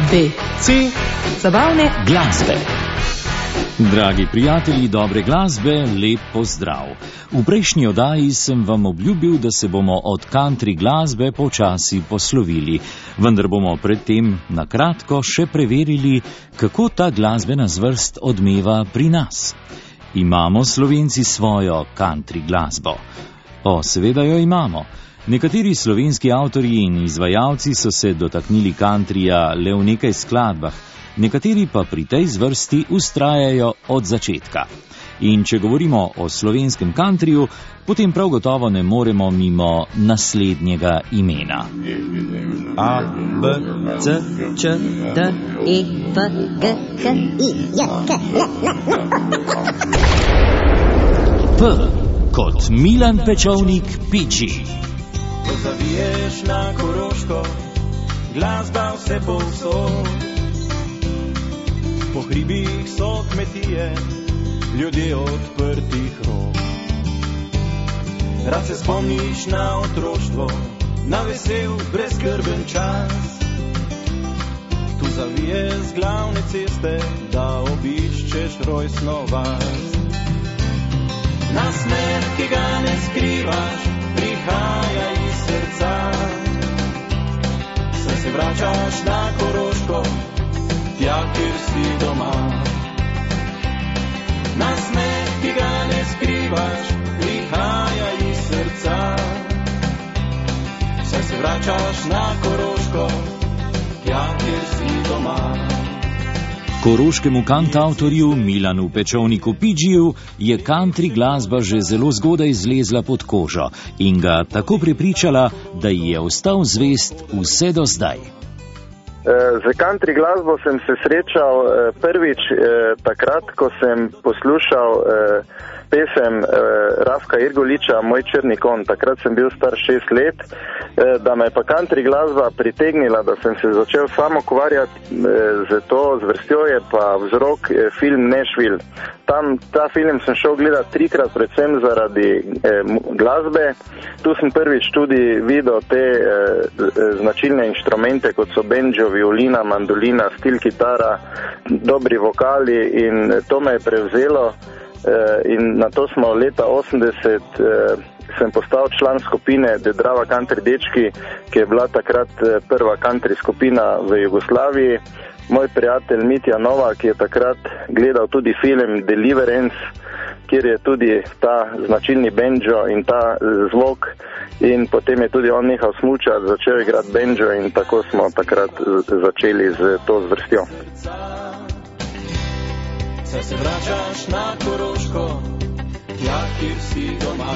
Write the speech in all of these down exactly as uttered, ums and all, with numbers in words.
B C Zabavne glasbe. Dragi prijatelji dobre glasbe, lep pozdrav. V prejšnji oddaji sem vam obljubil, da se bomo od country glasbe počasi poslovili, vendar bomo predtem na kratko še preverili, kako ta glasbena zvrst odmeva pri nas. Imamo Slovenci svojo country glasbo? O, seveda jo imamo. Nekateri slovenski avtorji in izvajalci so se dotaknili countryja le v nekaj skladbah, nekateri pa pri tej zvrsti vztrajajo od začetka. In če govorimo o slovenskem countryju, potem prav gotovo ne moremo mimo naslednjega imena. A, B, C, Č, D, E, F, G, H, I, J, K, L, L, P kot Milan Pečovnik Piči. Ko zaviješ na Koroško, glasba vse povsod. Po hribih so kmetije, ljudje odprtih rok. Rad se spomniš na otroštvo, na vesel, brezskrben čas. Tu zaviješ z glavne ceste, da obiščeš rojstno vas. Nasmeh, ki ga ne skrivaš, prihaja iz srca. Saj se vračaš na Koroško, tja, kjer si doma. Nasmeh, ki ga ne skrivaš, prihaja iz srca. Saj se vračaš na Koroško, tja, kjer si doma. Koroškemu kantavtorju Milanu Pečovniku Pidžiju je country glasba že zelo zgodaj zlezla pod kožo in ga tako prepričala, da ji je ostal zvest vse do zdaj. Z country glasbo sem se srečal prvič takrat, ko sem poslušal pesem Rafka Irgoliča Moj črni kon. Takrat sem bil star šest let, da me je pa country glasba pritegnila, da sem se začel samo ukvarjati z to zvrstjo, je pa vzrok film Nashville. Tam, ta film sem šel gledati trikrat, predvsem zaradi eh, glasbe. Tu sem prvič tudi videl te eh, značilne inštrumente, kot so banjo, violina, mandolina, stil kitara, dobri vokali, in to me je prevzelo. Eh, in na to smo leta osemdeset eh, sem postal član skupine The Drava Country Dečki, ki je bila takrat eh, prva country skupina v Jugoslaviji. Moj prijatelj Mitja Novak je takrat gledal tudi film Deliverance, kjer je tudi ta značilni banjo in ta zvok, in potem je tudi on nehal smučati, začel igrati banjo in tako smo takrat začeli z to zvrstjo. Saj se vračaš na Koroško, tja, kjer si doma.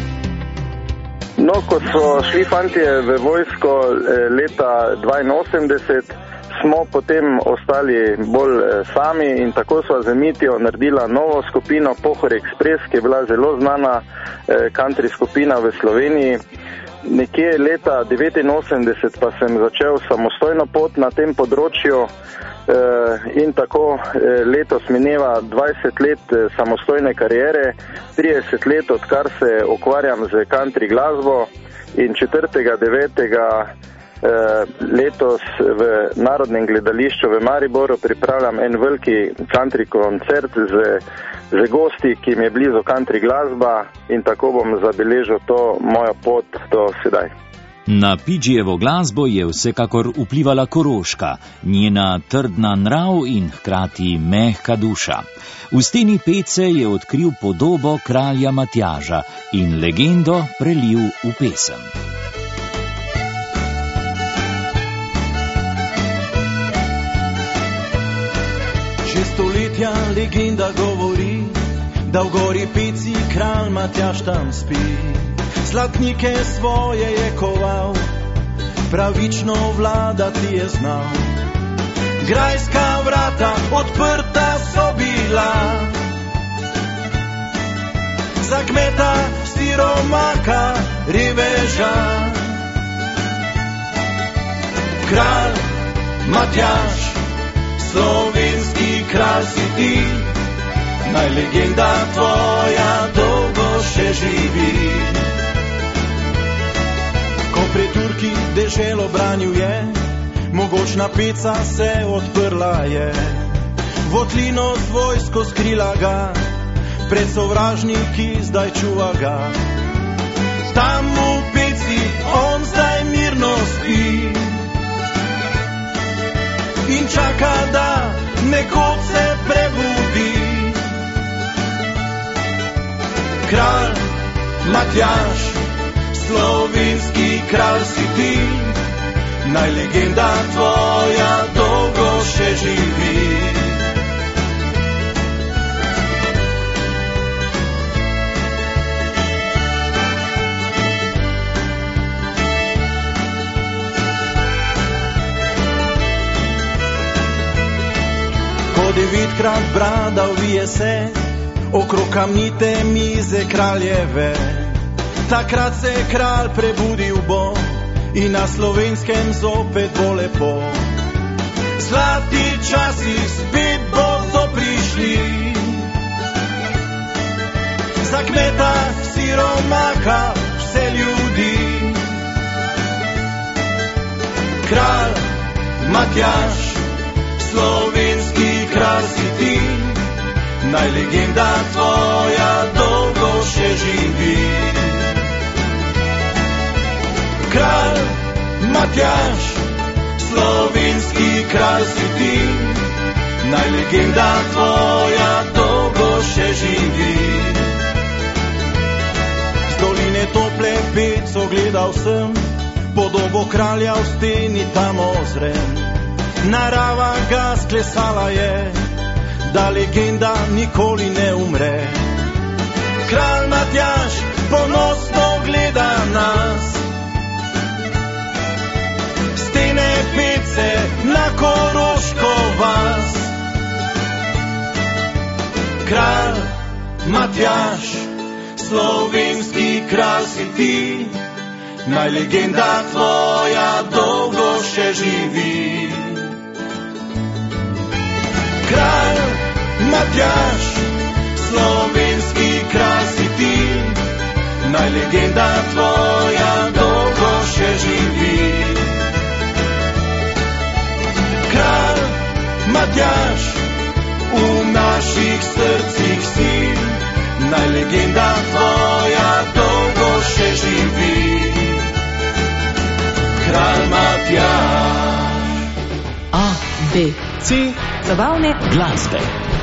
No, ko so šli fantje v vojsko leta dvainosemdeset, smo potem ostali bolj sami in tako sva z Mitijo naredila novo skupino Pohor Express, ki je bila zelo znana country skupina v Sloveniji. Nekje leta devetinosemdeset pa sem začel samostojno pot na tem področju in tako letos mineva dvajset let samostojne kariere, trideset let, odkar se ukvarjam z country glasbo, in četrtega devetega letos v Narodnem gledališču v Mariboru pripravljam en veliki country koncert z, z gosti, ki mi je blizu country glasba, in tako bom zabeležil to mojo pot do sedaj. Na Pidžijevo glasbo je vsekakor vplivala Koroška, njena trdna nrav in hkrati mehka duša. V steni pece je odkril podobo kralja Matjaža in legendo prelil v pesem. Že stoletja legenda govori, da v gori peci kralj Matjaž tam spi. Zlatnike svoje je koval, pravično vladati je znal. Grajska vrata odprta so bila, za kmeta siromaka riveža. Kralj Matjaž, slovenski kralj si ti, naj legenda tvoja dolgo še živi. Ko pred Turki deželo branil je, mogočna peca se odprla je, votlino z vojsko skrila ga, pred sovražniki zdaj čuva ga. Tam v peci on zdaj mirno spi in čaka, da nekoč se prebudi. Kralj Matjaž, slovenski kralj si ti, naj legenda tvoja dolgo še živi. Ko devetkrat brada uvije se okrog kamnite mize kraljeve, takrat se kralj prebudil bo in na Slovenskem zopet bo lepo. Zlati časi spet bodo prišli, za kmeta, siromaka, vse ljudi. Kralj Matjaž, slovenski kralj si ti, naj legenda tvoja dolgo še živi. Kralj Matjaž, slovenski kralj si ti, naj legenda tvoja dolgo še živi. Z doline tople peco gledal sem, podobo kralja v steni tam ozrem. Narava ga sklesala je, da legenda nikoli ne umre. Kralj Matjaž ponosno gleda nas, stene pece na Koroško vas. Kralj Matjaž, slovenski kralj si ti, naj legenda tvoja dolgo še živi. Kralj Matjaž, slovenski kralj si ti, naj legenda tvoja dolgo še živi. Kralj Matjaž, v naših srcih si, naj legenda tvoja dolgo še živi. Kralj Matjaž. A, B, C, zabavne glasbe.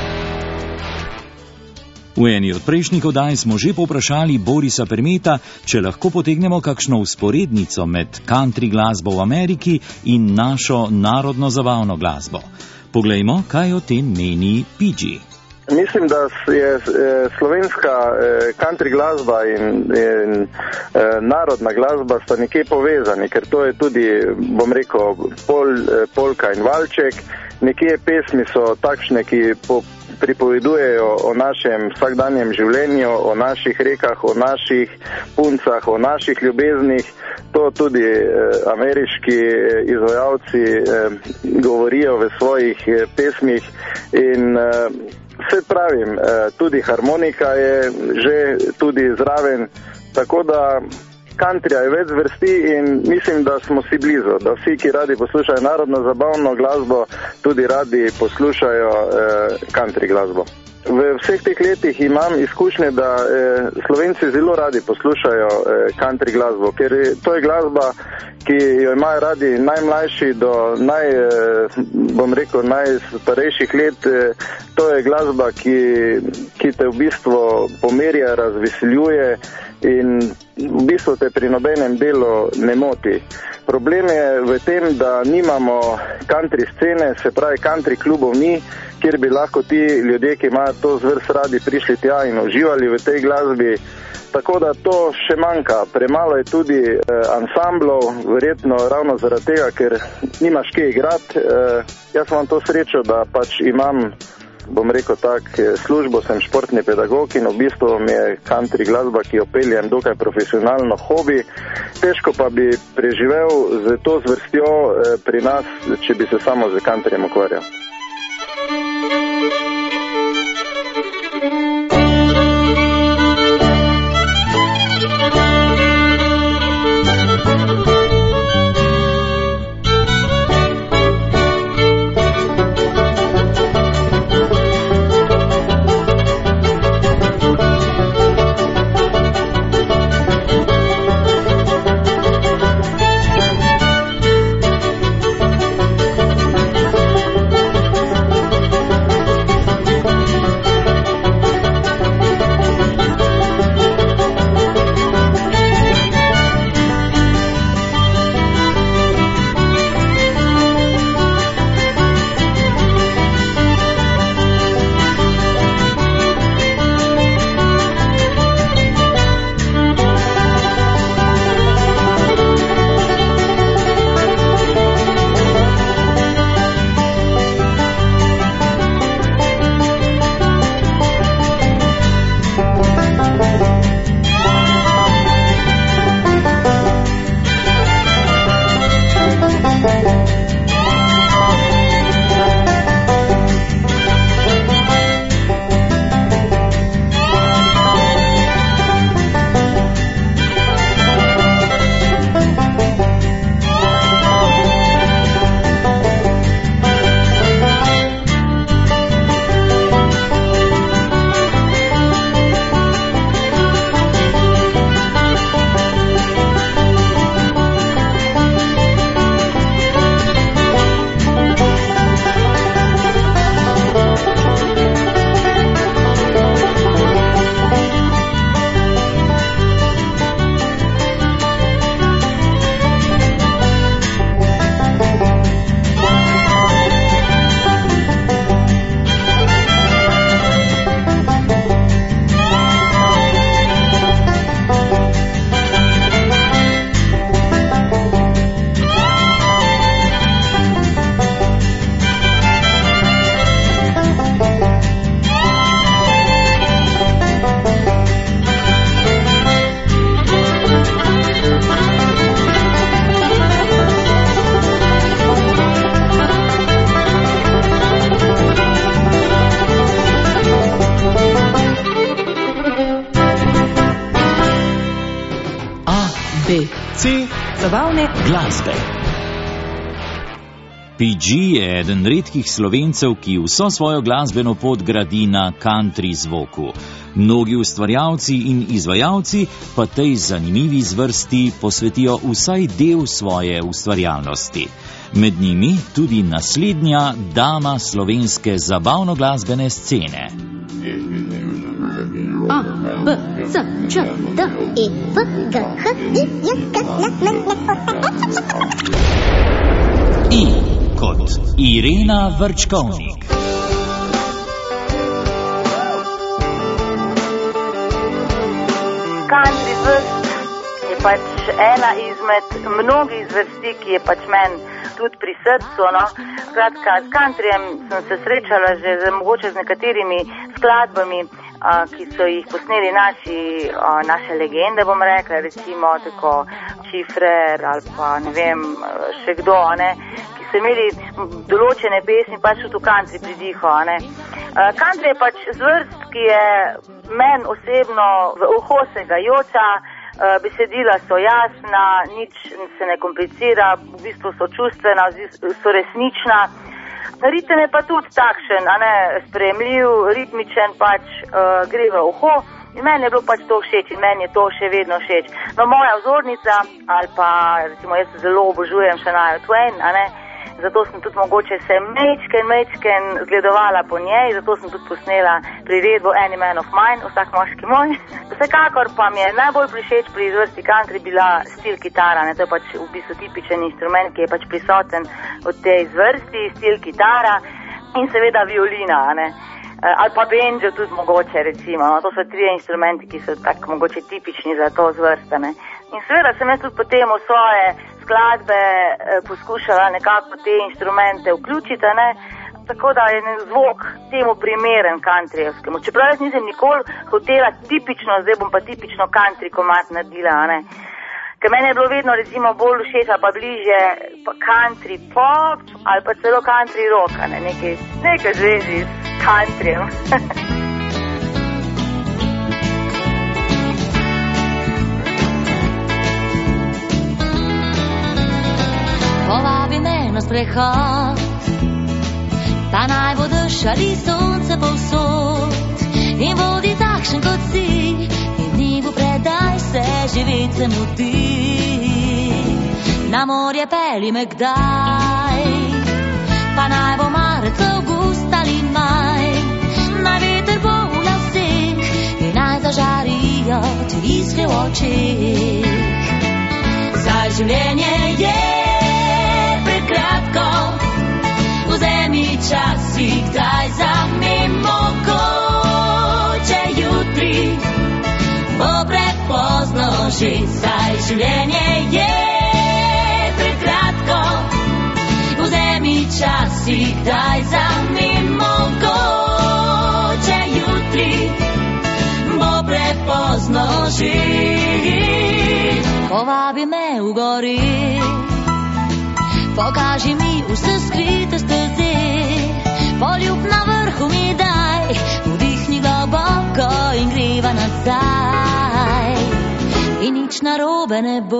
V eni od prejšnjih oddaj smo že povprašali Borisa Permeta, če lahko potegnemo kakšno vzporednico med country glasbo v Ameriki in našo narodno zabavno glasbo. Poglejmo, kaj o tem meni Pidgey. Mislim, da je slovenska country glasba in, in narodna glasba sta nekje povezani, ker to je tudi, bom rekel, pol, polka in valček. Nekje pesmi so takšne, ki po, pripovedujejo o našem vsakdanjem življenju, o naših rekah, o naših puncah, o naših ljubeznih. To tudi eh, ameriški eh, izvajalci eh, govorijo v svojih eh, pesmih in eh, vse pravim, eh, tudi harmonika je že tudi zraven, tako da countryja je več vrsti in mislim, da smo si blizu, da vsi, ki radi poslušajo narodno zabavno glasbo, tudi radi poslušajo eh, country glasbo. V vseh teh letih imam izkušnje, da eh, Slovenci zelo radi poslušajo eh, country glasbo, ker je, to je glasba, ki jo imajo radi najmlajši do naj, eh, bom rekel, najstarejših let. Eh, to je glasba, ki, ki te v bistvu pomerja, razveseljuje in v bistvu te pri nobenem delu ne moti. Problem je v tem, da nimamo country scene, se pravi country klubov ni, kjer bi lahko ti ljudje, ki imajo to zvrst radi, prišli tja in uživali v tej glasbi. Tako da to še manjka. Premalo je tudi eh, ansamblov, verjetno ravno zaradi tega, ker nimaš kje igrati. Eh, jaz imam to srečo, da pač imam, bom rekel tak, službo, sem športni pedagog in v bistvu mi je country glasba, ki jo peljem, dokaj profesionalno hobi. Težko pa bi preživel z to zvrstjo eh, pri nas, če bi se samo z countryjem ukvarjal. zabavne glasbe. P G je eden redkih Slovencev, ki vso svojo glasbeno pot gradi na country zvoku. Mnogi ustvarjalci in izvajalci pa tej zanimivi zvrsti posvetijo vsaj del svoje ustvarjalnosti. Med njimi tudi naslednja dama slovenske zabavno-glasbene scene. A, B, C, Č, D, E, F, G, H, I, J, K, L, M, N, O, I kot Irena Vrčkovnik. Country zvrst je pač ena izmed mnogih zvrsti, ki je pač meni tudi pri srcu. No. Kratka, s countryjem sem se srečala že z, mogoče z nekaterimi skladbami, a, ki so jih posneli naši, a, naše legende, bom rekla, recimo tako Čifrer ali pa ne vem, še kdo, ne, ki so imeli določene pesmi pač tudi v country pridiho. Ne. A, country je pač zvrst, ki je meni osebno v uho segajoča. Uh, besedila so jasna, nič se ne komplicira, v bistvu so čustvena, so resnična. Ritem je pa tudi takšen, a ne, sprejemljiv, ritmičen, pač uh, gre v uho in meni je bilo pač to všeč in meni je to še vedno všeč. No, moja vzornica, ali pa recimo jaz zelo obožujem Shania Twain, a ne, zato sem tudi mogoče se mečken, mečken zgledovala po njej, zato sem tudi posnela priredbo Any Man of Mine, vsak moški moj. Vsekakor pa mi je najbolj prišeč pri zvrsti country bila stil kitara, ne, to je pač v bistvu tipičen instrument, ki je pač prisoten v tej zvrsti, stil kitara in seveda violina, ne. Ali pa banjo tudi mogoče, recimo, no, to so trije instrumenti, ki so tako mogoče tipični za to zvrsta, ne. In seveda sem jaz tudi potem v svoje skladbe eh, poskušala nekako te instrumente vključiti, ne, tako da je zvok temu primeren countryjevskemu. Čeprav jaz nisem nikoli hotela tipično, zdaj bom pa tipično country komad naredila, ne. Ker meni je bilo vedno recimo bolj všeč pa bliže pa country pop ali pa celo country rock, ne, nekaj, nekaj zvezi s countryjem. Povabi me na sprehod, pa naj bo dež ali sonce povsod in vodi takšen kot si in dnevu predaj se živeti se mudi. Na morje pelji me kdaj, pa naj bo marec, avgust ali maj, naj veter bo v laseh in naj zažarijo ti iskre v očeh. Saj življenje je kratko, vzemi čas si kdaj zamemo, če jutri bo prepozno že. Saj življenje je prekratko, vzemi čas si kdaj zamemo, če jutri bo prepozno že. Povabi me v gori, pokaži mi vse skrite steze, poljub na vrhu mi daj, vdihni globoko in greva nazaj. In nič narobe ne bo,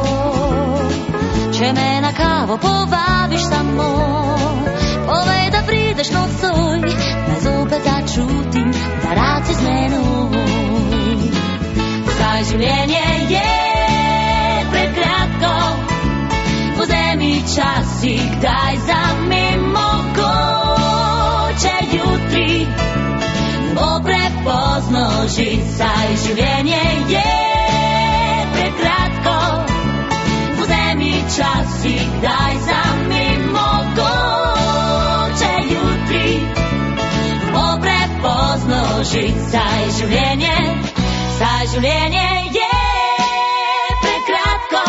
če me na kavo povabiš samo, povej, da prideš nocoj, da zopet začutim, da rad si z menoj. Saj življenje je prekratko, vzemi čas si kdaj zamemo, če jutri bo prepozno že. Saj življenje je prekratko, vzemi čas si kdaj zamemo, če jutri bo prepozno že. Saj življenje, saj življenje je prekratko,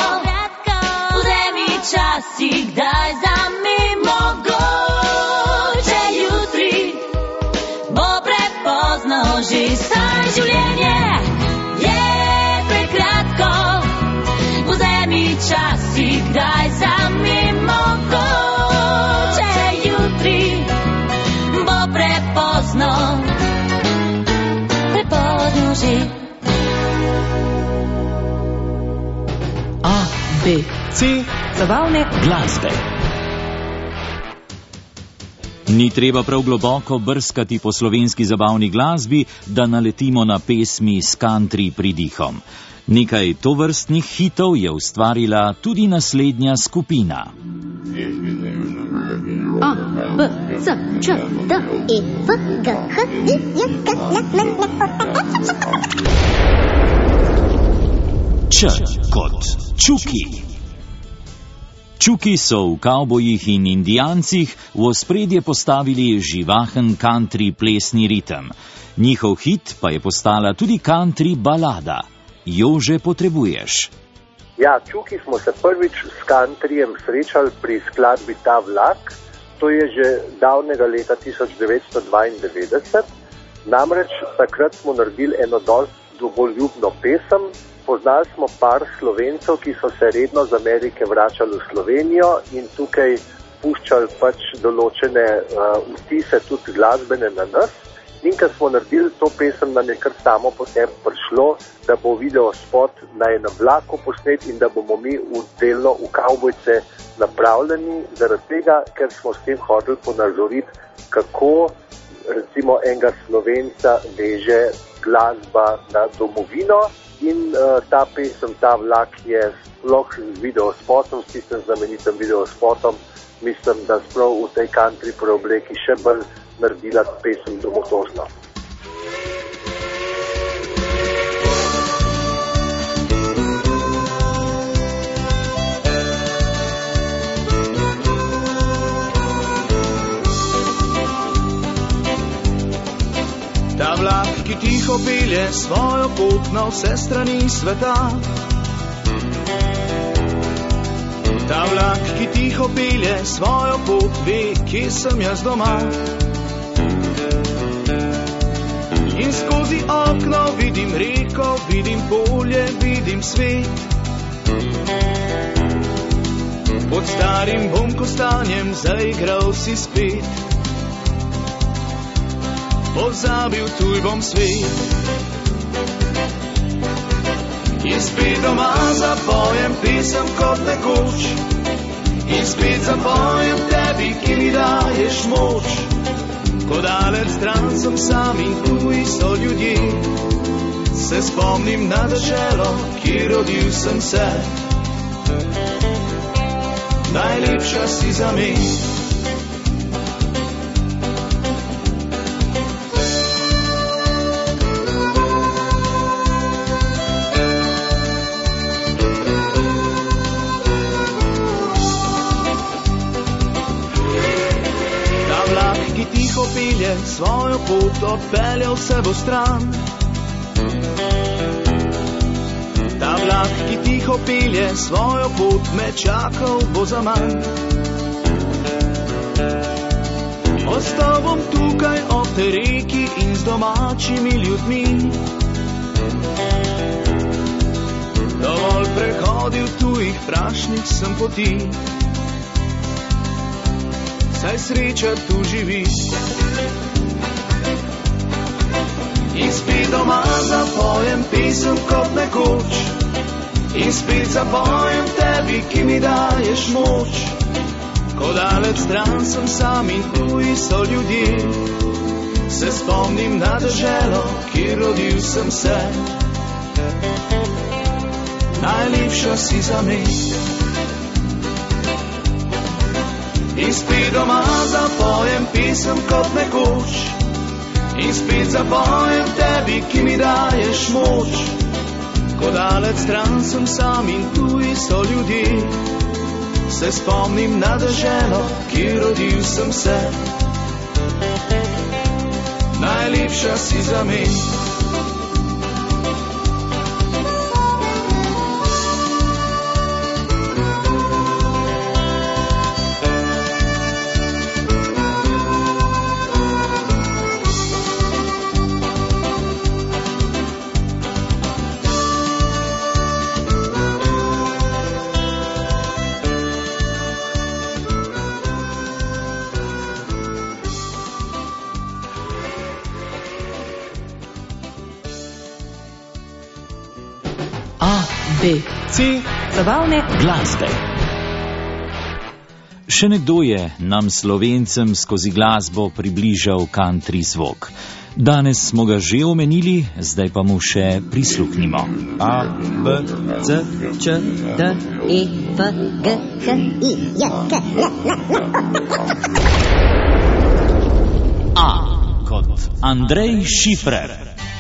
čas si kdaj zamemo, če jutri bo prepozno že. Saj življenje je prekratko, vzemi čas si kdaj zamemo, če jutri bo prepozno, prepozno že. A, B, C. Zabavne glasbe. Ni treba prav globoko brskati po slovenski zabavni glasbi, da naletimo na pesmi s country pridihom. Nekaj tovrstnih hitov je ustvarila tudi naslednja skupina. A, B, C, Č, D, E, F, G, H, I, J, K, L, M, N, O, Č kot Čuki. Čuki so v kavbojih in indijancih v ospredje postavili živahen country plesni ritem. Njihov hit pa je postala tudi country balada. Jože potrebuješ. Ja, Čuki smo se prvič s countryjem srečali pri skladbi Ta vlak. To je že davnega leta tisoč devetsto dvaindevetdeset. Namreč takrat smo naredili eno dosti domoljubno pesem. Poznali smo par Slovencev, ki so se redno z Amerike vračali v Slovenijo in tukaj puščali pač določene uh, vtise tudi glasbene na nas. In ko smo naredili to pesem, nam je kar samo po sebi prišlo, da bo video spot na enem vlaku posnet in da bomo mi v delno v kavbojce napravljeni, zaradi tega, ker smo s tem hoteli ponazoriti, kako recimo enega Slovenca veže glasba na domovino. In uh, ta pesem, Ta vlak je sploh z videospotom, s tistem znamenitem videospotom, mislim, da sprav v tej country preobleki še bolj naredila pesem domotožno. Ta vlak, ki tiho pelje svojo pot na vse strani sveta. Ta vlak, ki tiho pelje svojo pot, ve, kje sem jaz doma. In skozi okno vidim reko, vidim polje, vidim svet. Pod starim bom kostanjem zaigral si spet. Pozabil tuj bom svet. In spet doma zapojem pesem kot nekoč. In spet zapojem tebi, ki mi daješ moč. Ko dalec stran sem sam in tuji so ljudje. Se spomnim na deželo, kjer rodil sem se. Najlepša si za me. Pelje svojo pot, odpeljal se bo stran. Ta vlak, ki tiho pelje svojo pot, me čakal bo za manj. Ostal bom tukaj ob tej reki in z domačimi ljudmi. Dovolj prehodil tujih prašnih sem poti. Saj sreča tu živi. In spet doma zapojem pesem kot nekoč. In spet zapojem tebi, ki mi daješ moč. Ko dalec stran sem sam in tuji so ljudje. Se spomnim na deželo, kjer rodil sem se. Najlepša si za me. In spet doma zapojem pesem kot nekoč. In spet zapojem tebi, ki mi daješ moč. Ko dalec stran sem sam in tuji so ljudje. Se spomnim na deželo, kjer rodil sem se. Najlepša si za me. B, C, zabavne glasbe. Še nekdo je nam Slovencem skozi glasbo približal country zvok. Danes smo ga že omenili, zdaj pa mu še prisluhnimo. A, B, C, Č, D, E, F, G, H, I, J, K, L, M, N, O. A kot Andrej Šifrer.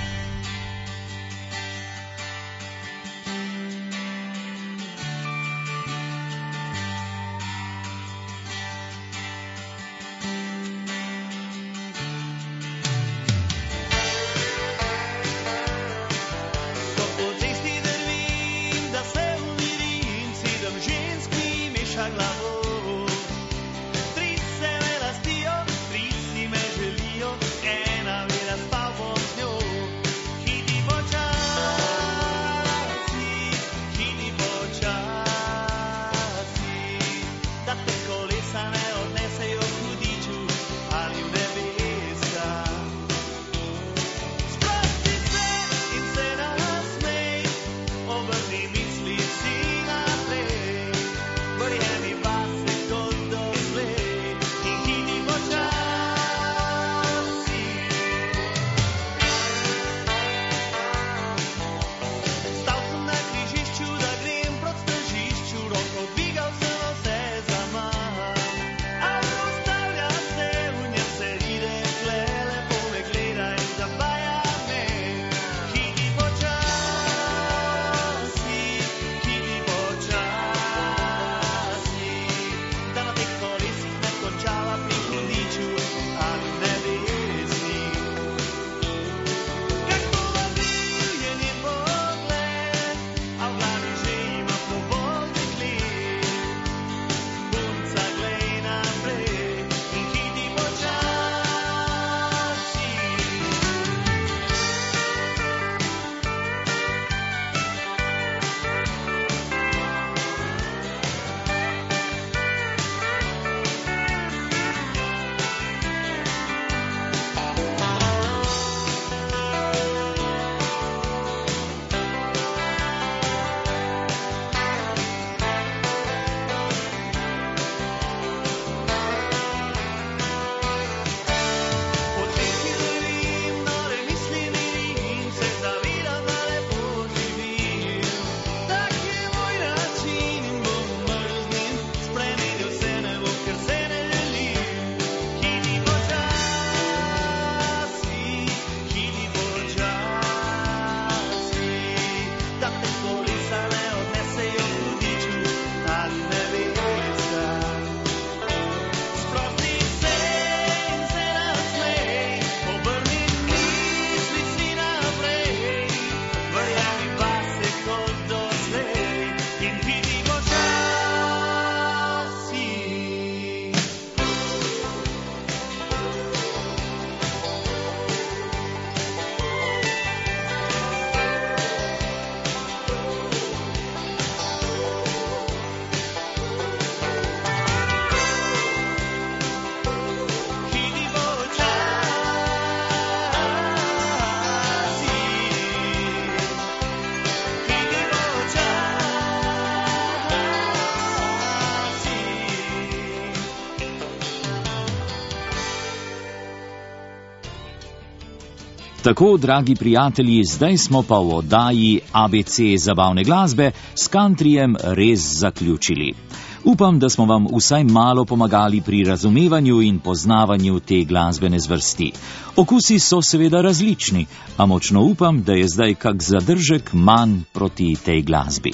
Tako, dragi prijatelji, zdaj smo pa v oddaji A B C zabavne glasbe s countryjem res zaključili. Upam, da smo vam vsaj malo pomagali pri razumevanju in poznavanju te glasbene zvrsti. Okusi so seveda različni, a močno upam, da je zdaj kak zadržek manj proti tej glasbi.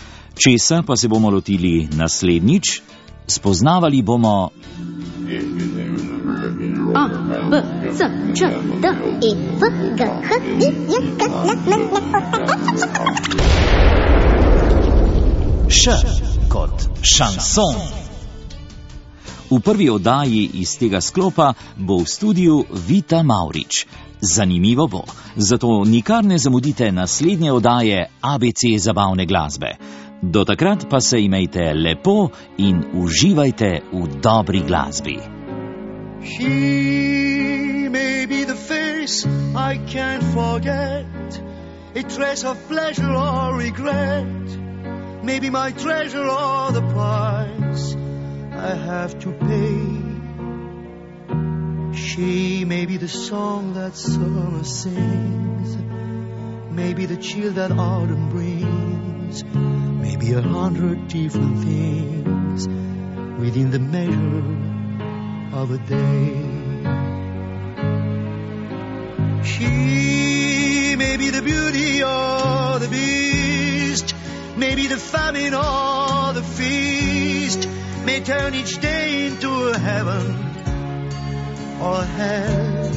Česa pa se bomo lotili naslednjič? Spoznavali bomo A, B, C, Č, D, E, F, G, H, I, J, K, L, M, N, O. Š kot šanson. V prvi oddaji iz tega sklopa bo v studiu Vita Mavrič. Zanimivo bo, zato nikar ne zamudite naslednje oddaje A B C zabavne glasbe. Do takrat pa se imejte lepo in uživajte v dobri glasbi. She may be the face I can't forget, a trace of pleasure or regret. maybe my treasure or the price I have to pay. She may be the song that summer sings, maybe the chill that autumn brings, maybe a hundred different things within the measure of a day. She may be the beauty or the beast, maybe the famine or the feast, may turn each day into a heaven or hell.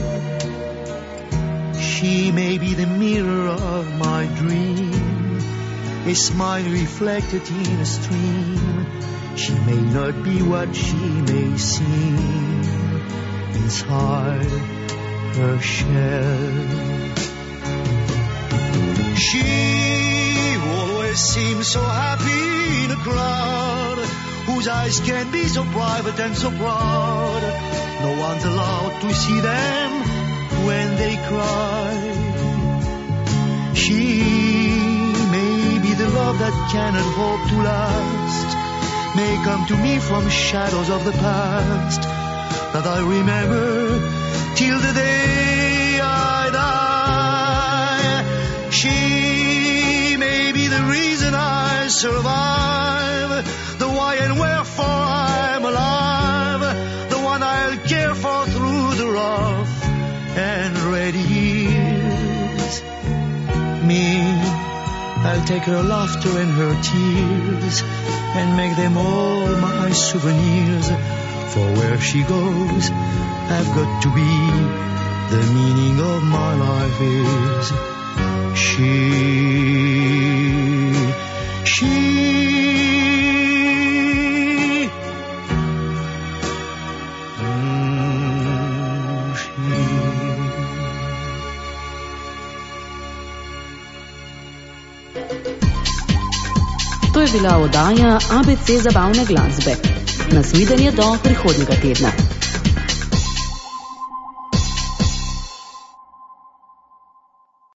She may be the mirror of my dream, a smile reflected in a stream. She may not be what she may seem inside her shell. She always seems so happy in a crowd, whose eyes can be so private and so proud. No one's allowed to see them when they cry. She may be the love that cannot hope to last, may come to me from shadows of the past that I remember till the day I die. She may be the reason I survive, the why and wherefore I'm alive, the one I'll care for through the rough and ready years. Me, I'll take her laughter and her tears and make them all my souvenirs. For where she goes, I've got to be. The meaning of my life is she, she, mm, she. To je bila oddaja A B C zabavne glasbe. Nasvidenje do prihodnjega tedna.